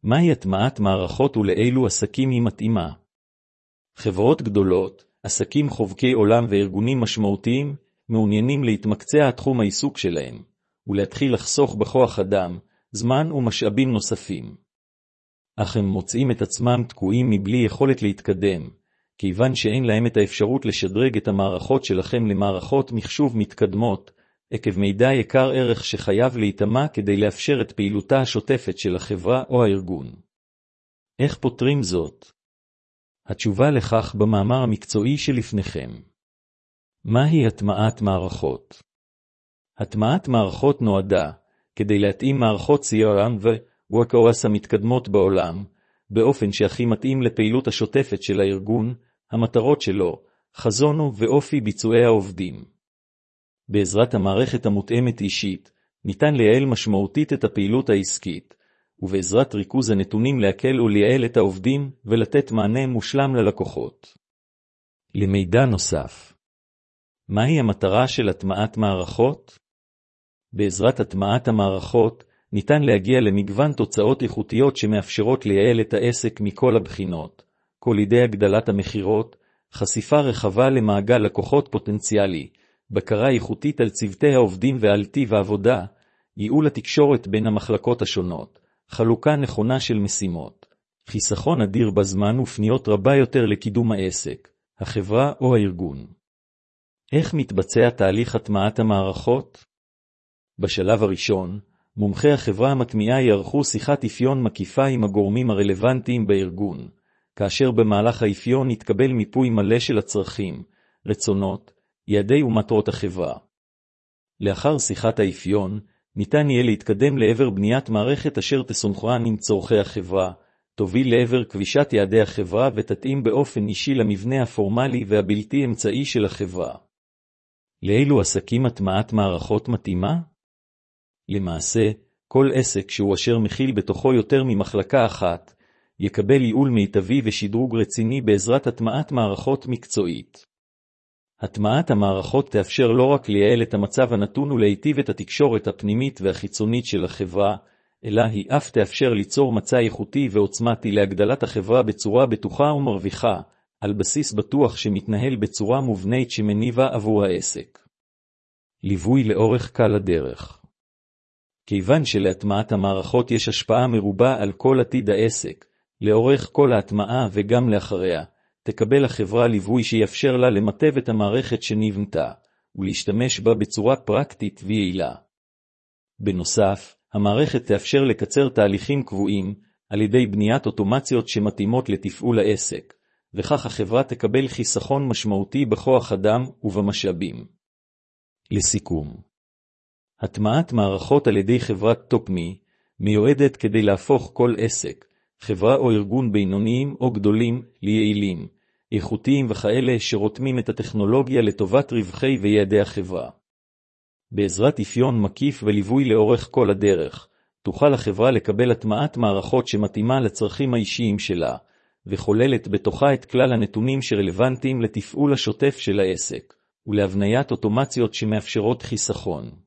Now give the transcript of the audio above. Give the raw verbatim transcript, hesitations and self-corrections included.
מהי הטמעת מערכות ולאילו עסקים היא מתאימה? חברות גדולות, עסקים חובקי עולם וארגונים משמעותיים מעוניינים להתמקצע תחום העיסוק שלהם, ולהתחיל לחסוך בכוח אדם, זמן ומשאבים נוספים. אך הם מוצאים את עצמם תקועים מבלי יכולת להתקדם, כיוון שאין להם את האפשרות לשדרג את המערכות שלכם למערכות מחשוב מתקדמות, עקב מידע יקר ערך שחייב להיטמע כדי לאפשר את פעילותה השוטפת של החברה או הארגון. איך פותרים זאת? התשובה לכך במאמר המקצועי שלפניכם. מהי הטמעת מערכות? הטמעת מערכות נועדה כדי להתאים מערכות סי אר אם ו-WorkOS המתקדמות בעולם, באופן שהכי מתאים לפעילות השוטפת של הארגון, המטרות שלו, חזונו ואופי ביצועי העובדים. בעזרת המערכת המותאמת אישית, ניתן לייעל משמעותית את הפעילות העסקית, ובעזרת ריכוז הנתונים להקל ולייעל את העובדים ולתת מענה מושלם ללקוחות. למידע נוסף. מהי המטרה של הטמעת מערכות? בעזרת הטמעת המערכות, ניתן להגיע למגוון תוצאות איכותיות שמאפשרות לייעל את העסק מכל הבחינות, כל לידי הגדלת המחירות, חשיפה רחבה למעגל לקוחות פוטנציאלי, בקרה איכותית על צוותי העובדים ועל טיב העבודה, ייעול התקשורת בין המחלקות השונות, חלוקה נכונה של משימות, חיסכון אדיר בזמן ופניות רבה יותר לקידום העסק, החברה או הארגון. איך מתבצע תהליך הטמעת המערכות? בשלב הראשון, מומחי החברה המטמיעה יערכו שיחת אפיון מקיפה עם הגורמים הרלוונטיים בארגון, כאשר במהלך האפיון יתקבל מיפוי מלא של הצרכים, רצונות, יעדי ומטרות החברה. לאחר שיחת האפיון, ניתן יהיה להתקדם לעבר בניית מערכת אשר תסונכרן עם צורכי החברה, תוביל לעבר כבישת יעדי החברה ותתאים באופן אישי למבנה הפורמלי והבלתי אמצעי של החברה. לאילו עסקים הטמעת מערכות מתאימה? למעשה, כל עסק שהוא אשר מכיל בתוכו יותר ממחלקה אחת, יקבל ייעול מיטבי ושדרוג רציני בעזרת הטמעת מערכות מקצועית. הטמעת המערכות תאפשר לא רק לייעל את המצב הנתון ולהיטיב את התקשורת הפנימית והחיצונית של החברה, אלא היא אף תאפשר ליצור מצע איכותי ועוצמתי להגדלת החברה בצורה בטוחה ומרוויחה, על בסיס בטוח שמתנהל בצורה מובנית שמניבה עבור העסק. ליווי לאורך קל הדרך. כיוון שלהטמעת המערכות יש השפעה מרובה על כל עתיד העסק, לאורך כל ההטמעה וגם לאחריה, תקבל החברה ליווי שיאפשר לה למטב את המערכת שנבנתה, ולהשתמש בה בצורה פרקטית ויעילה. בנוסף, המערכת תאפשר לקצר תהליכים קבועים, על ידי בניית אוטומציות שמתאימות לתפעול העסק, וכך החברה תקבל חיסכון משמעותי בכוח אדם ובמשאבים. לסיכום, הטמעת מערכות על ידי חברת טופמי, מיועדת כדי להפוך כל עסק, חברה או ארגון בינוניים או גדולים, ליעילים, איכותיים וכאלה שרותמים את הטכנולוגיה לטובת רווחי ויעדי החברה. בעזרת אפיון מקיף וליווי לאורך כל הדרך, תוכל החברה לקבל הטמעת מערכות שמתאימה לצרכים האישיים שלה, וכוללת בתוכה את כלל הנתונים שרלוונטיים לתפעול השוטף של העסק, ולהבניית אוטומציות שמאפשרות חיסכון.